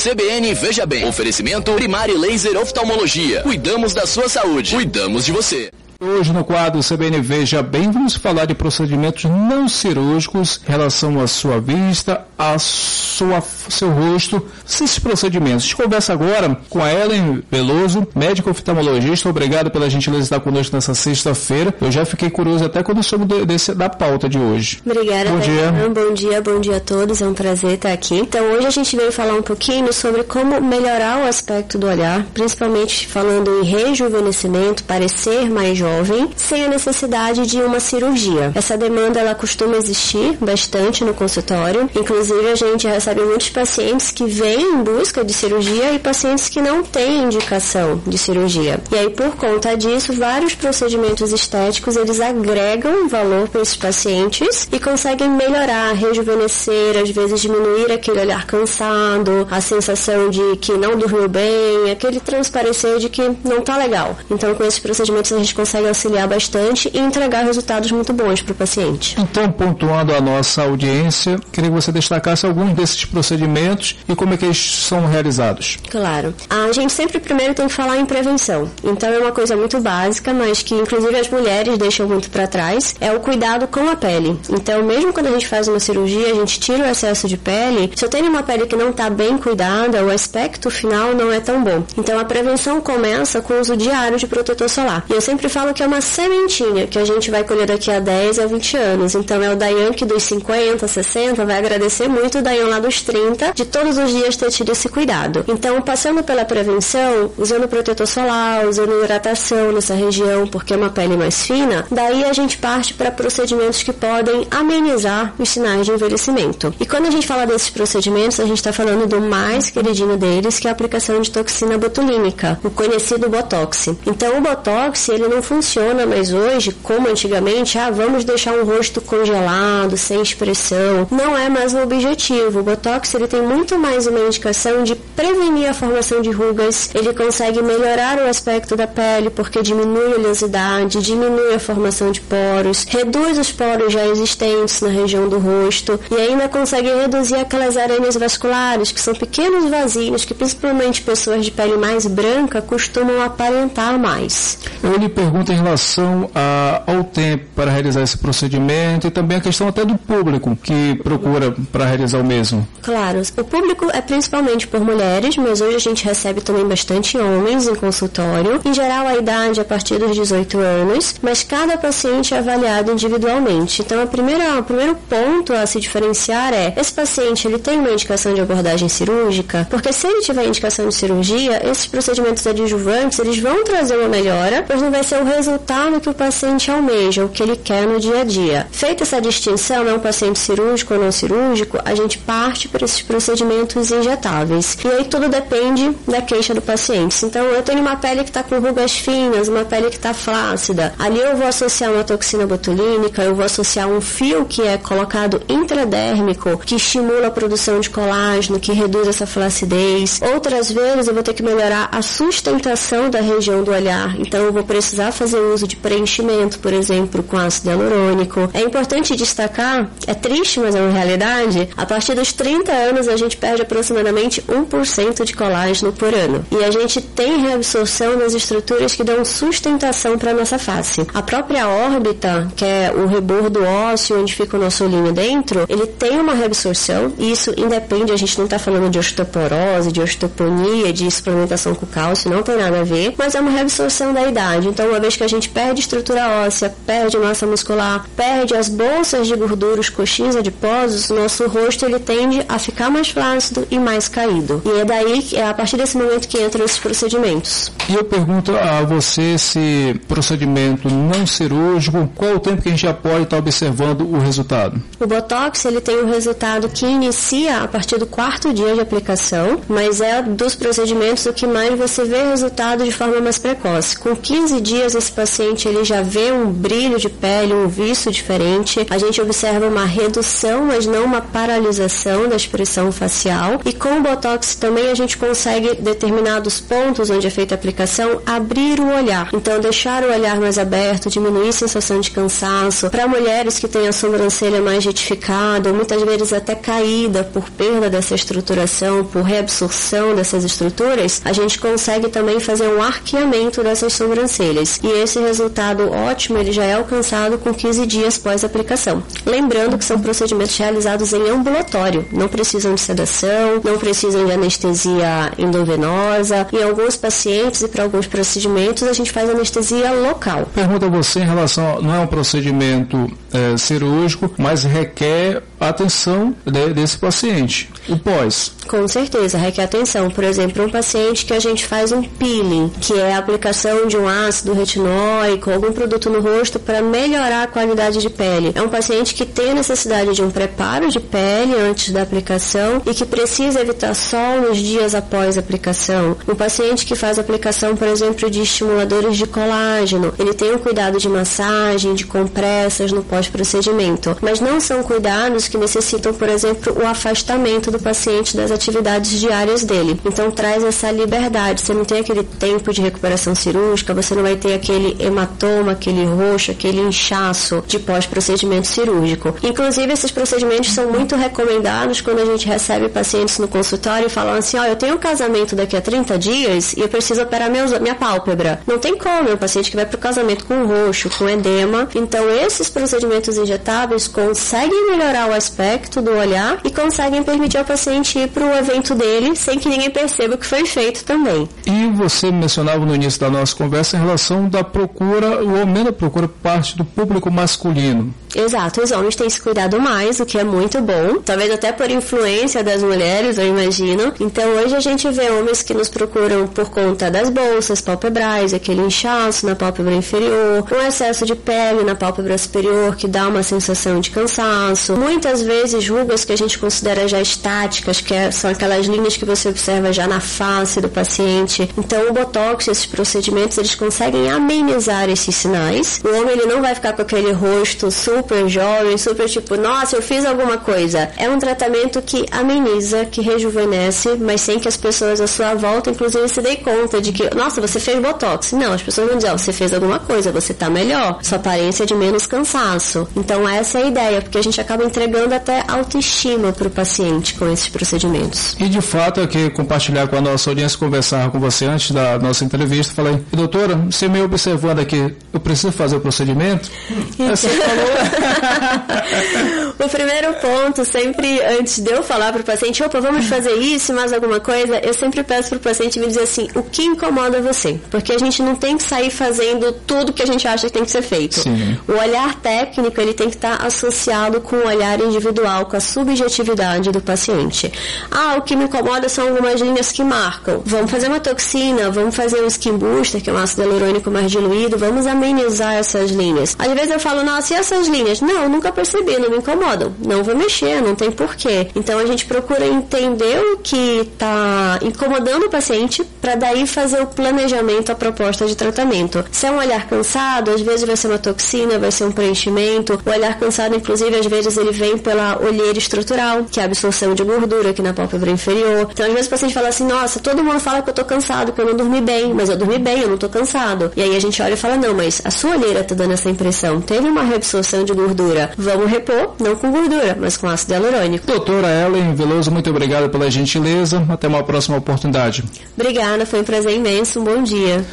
CBN Veja Bem. Oferecimento Primário Laser Oftalmologia. Cuidamos da sua saúde. Cuidamos de você. Hoje no quadro CBN Veja Bem, vamos falar de procedimentos não cirúrgicos em relação à sua vista, seu rosto, esses procedimentos. A gente conversa agora com a Ellen Veloso, médica oftalmologista. Obrigado pela gentileza de estar conosco nessa sexta-feira. Eu já fiquei curioso até quando soube da pauta de hoje. Obrigada, bom dia a todos, é um prazer estar aqui. Então hoje a gente veio falar um pouquinho sobre como melhorar o aspecto do olhar, principalmente falando em rejuvenescimento, parecer mais jovem, sem a necessidade de uma cirurgia. Essa demanda ela costuma existir bastante no consultório, inclusive a gente recebe muitos pacientes que vêm em busca de cirurgia e pacientes que não têm indicação de cirurgia. E aí por conta disso, vários procedimentos estéticos eles agregam valor para esses pacientes e conseguem melhorar, rejuvenescer, às vezes diminuir aquele olhar cansado, a sensação de que não dormiu bem, aquele transparecer de que não está legal. Então com esses procedimentos a gente consegue auxiliar bastante e entregar resultados muito bons para o paciente. Então, pontuando a nossa audiência, queria que você destacasse alguns desses procedimentos e como é que eles são realizados. Claro. A gente sempre primeiro tem que falar em prevenção. Então, é uma coisa muito básica, mas que inclusive as mulheres deixam muito para trás, é o cuidado com a pele. Então, mesmo quando a gente faz uma cirurgia, a gente tira o excesso de pele, se eu tenho uma pele que não está bem cuidada, o aspecto final não é tão bom. Então, a prevenção começa com o uso diário de protetor solar. E eu sempre falo que é uma sementinha que a gente vai colher daqui a 10 a 20 anos. Então é o Dayan que dos 50, 60 vai agradecer muito o Dayan lá dos 30 de todos os dias ter tido esse cuidado. Então passando pela prevenção, usando protetor solar, usando hidratação nessa região, porque é uma pele mais fina, daí a gente parte para procedimentos que podem amenizar os sinais de envelhecimento. E quando a gente fala desses procedimentos, a gente está falando do mais queridinho deles, que é a aplicação de toxina botulínica, o conhecido Botox. Então o Botox, ele não funciona mais hoje como antigamente, vamos deixar um rosto congelado, sem expressão. Não é mais o objetivo. O Botox ele tem muito mais uma indicação de prevenir a formação de rugas, ele consegue melhorar o aspecto da pele porque diminui a oleosidade, diminui a formação de poros, reduz os poros já existentes na região do rosto e ainda consegue reduzir aquelas arenas vasculares, que são pequenos vasinhos que principalmente pessoas de pele mais branca costumam aparentar mais. Eu lhe pergunto em relação ao tempo para realizar esse procedimento e também a questão até do público que procura para realizar o mesmo. Claro, o público é principalmente por mulheres, mas hoje a gente recebe também bastante homens em consultório. Em geral, a idade é a partir dos 18 anos, mas cada paciente é avaliado individualmente. Então, o primeiro ponto a se diferenciar é, esse paciente ele tem uma indicação de abordagem cirúrgica? Porque se ele tiver indicação de cirurgia, esses procedimentos adjuvantes, eles vão trazer uma melhora, pois não vai ser o resultado que o paciente almeja, o que ele quer no dia a dia. Feita essa distinção, é um paciente cirúrgico ou não cirúrgico, a gente parte para esses procedimentos injetáveis. E aí tudo depende da queixa do paciente. Então, eu tenho uma pele que está com rugas finas, uma pele que está flácida. Ali eu vou associar uma toxina botulínica, eu vou associar um fio que é colocado intradérmico, que estimula a produção de colágeno, que reduz essa flacidez. Outras vezes eu vou ter que melhorar a sustentação da região do olhar. Então, eu vou precisar fazer uso de preenchimento, por exemplo, com ácido hialurônico. É importante destacar, é triste, mas é uma realidade, a partir dos 30 anos a gente perde aproximadamente 1% de colágeno por ano. E a gente tem reabsorção das estruturas que dão sustentação para a nossa face. A própria órbita, que é o rebordo ósseo, onde fica o nosso olhinho dentro, ele tem uma reabsorção, e isso independe, a gente não está falando de osteoporose, de osteoponia, de suplementação com cálcio, não tem nada a ver, mas é uma reabsorção da idade. Então, uma vez que a gente perde estrutura óssea, perde massa muscular, perde as bolsas de gordura, os coxins adiposos, o nosso rosto ele tende a ficar mais flácido e mais caído. E é daí, é a partir desse momento que entram esses procedimentos. E eu pergunto a você, esse procedimento não cirúrgico, qual o tempo que a gente já pode estar observando o resultado? O Botox, ele tem um resultado que inicia a partir do 4º dia de aplicação, mas é dos procedimentos o que mais você vê resultado de forma mais precoce. Com 15 dias, esse paciente ele já vê um brilho de pele, um viço diferente. A gente observa uma redução, mas não uma paralisação da expressão facial. E com o Botox também a gente consegue, determinados pontos onde é feita a aplicação, abrir o olhar. Então, deixar o olhar mais aberto, diminuir a sensação de cansaço. Para mulheres que têm a sobrancelha mais retificada, ou muitas vezes até caída por perda dessa estruturação, por reabsorção dessas estruturas, a gente consegue também fazer um arqueamento dessas sobrancelhas. E esse resultado ótimo, ele já é alcançado com 15 dias pós-aplicação. Lembrando que são procedimentos realizados em ambulatório, não precisam de sedação, não precisam de anestesia endovenosa. Em alguns pacientes e para alguns procedimentos a gente faz anestesia local. Pergunta a você em relação, não é um procedimento cirúrgico, mas requer a atenção desse paciente. O pós. Com certeza, requer atenção. Por exemplo, um paciente que a gente faz um peeling, que é a aplicação de um ácido retinóico, algum produto no rosto para melhorar a qualidade de pele. É um paciente que tem necessidade de um preparo de pele antes da aplicação e que precisa evitar sol nos dias após a aplicação. Um paciente que faz aplicação, por exemplo, de estimuladores de colágeno, ele tem um cuidado de massagem, de compressas no pós-procedimento. Mas não são cuidados que necessitam, por exemplo, o afastamento do paciente das atividades diárias dele. Então traz essa liberdade. Você não tem aquele tempo de recuperação cirúrgica, você não vai ter aquele hematoma, aquele roxo, aquele inchaço de pós-procedimento cirúrgico. Inclusive, esses procedimentos são muito recomendados quando a gente recebe pacientes no consultório e falam assim, eu tenho um casamento daqui a 30 dias e eu preciso operar minha pálpebra. Não tem como, é um paciente que vai para o casamento com roxo, com edema. Então, esses procedimentos injetáveis conseguem melhorar o aspecto do olhar e conseguem permitir ao paciente ir para o evento dele sem que ninguém perceba o que foi feito também. E você mencionava no início da nossa conversa em relação da procura, o aumento da procura por parte do público masculino. Exato, os homens têm se cuidado mais, o que é muito bom, talvez até por influência das mulheres, eu imagino. Então hoje a gente vê homens que nos procuram por conta das bolsas palpebrais, aquele inchaço na pálpebra inferior, um excesso de pele na pálpebra superior que dá uma sensação de cansaço, muitas vezes rugas que a gente considera já estáticas, que são aquelas linhas que você observa já na face do paciente. Então o Botox, esses procedimentos, eles conseguem amenizar esses sinais. O homem ele não vai ficar com aquele rosto super jovem, super tipo, nossa, eu fiz alguma coisa. É um tratamento que ameniza, que rejuvenesce, mas sem que as pessoas à sua volta, inclusive, se deem conta de que, nossa, você fez Botox. Não, as pessoas vão dizer, você fez alguma coisa, você tá melhor, sua aparência é de menos cansaço. Então essa é a ideia, porque a gente acaba entregando até autoestima para o paciente com esses procedimentos. E de fato, eu queria compartilhar com a nossa audiência, conversar com você antes da nossa entrevista, falei, doutora, você me observando aqui, eu preciso fazer o procedimento? Você falou... O primeiro ponto, sempre antes de eu falar para o paciente, opa, vamos fazer isso, mais alguma coisa, eu sempre peço para o paciente me dizer assim, o que incomoda você? Porque a gente não tem que sair fazendo tudo que a gente acha que tem que ser feito. Sim. O olhar técnico, ele tem que estar associado com o olhar individual, com a subjetividade do paciente. O que me incomoda são algumas linhas que marcam. Vamos fazer uma toxina, vamos fazer um skin booster, que é um ácido hialurônico mais diluído, vamos amenizar essas linhas. Às vezes eu falo, nossa, e essas linhas? Não, nunca percebi, não me incomodam. Não vou mexer, não tem porquê. Então a gente procura entender o que está incomodando o paciente para daí fazer o planejamento, a proposta de tratamento. Se é um olhar cansado, às vezes vai ser uma toxina, vai ser um preenchimento. O olhar cansado, inclusive, às vezes ele vem pela olheira estrutural, que é a absorção de gordura aqui na pálpebra inferior. Então às vezes o paciente fala assim, nossa, todo mundo fala que eu tô cansado, que eu não dormi bem, mas eu dormi bem, eu não tô cansado. E aí a gente olha e fala, não, mas a sua olheira tá dando essa impressão, teve uma reabsorção de gordura, vamos repor, não com gordura, mas com ácido hialurônico. Doutora Ellen Veloso, muito obrigado pela gentileza, até uma próxima oportunidade. Obrigada, foi um prazer imenso, um bom dia.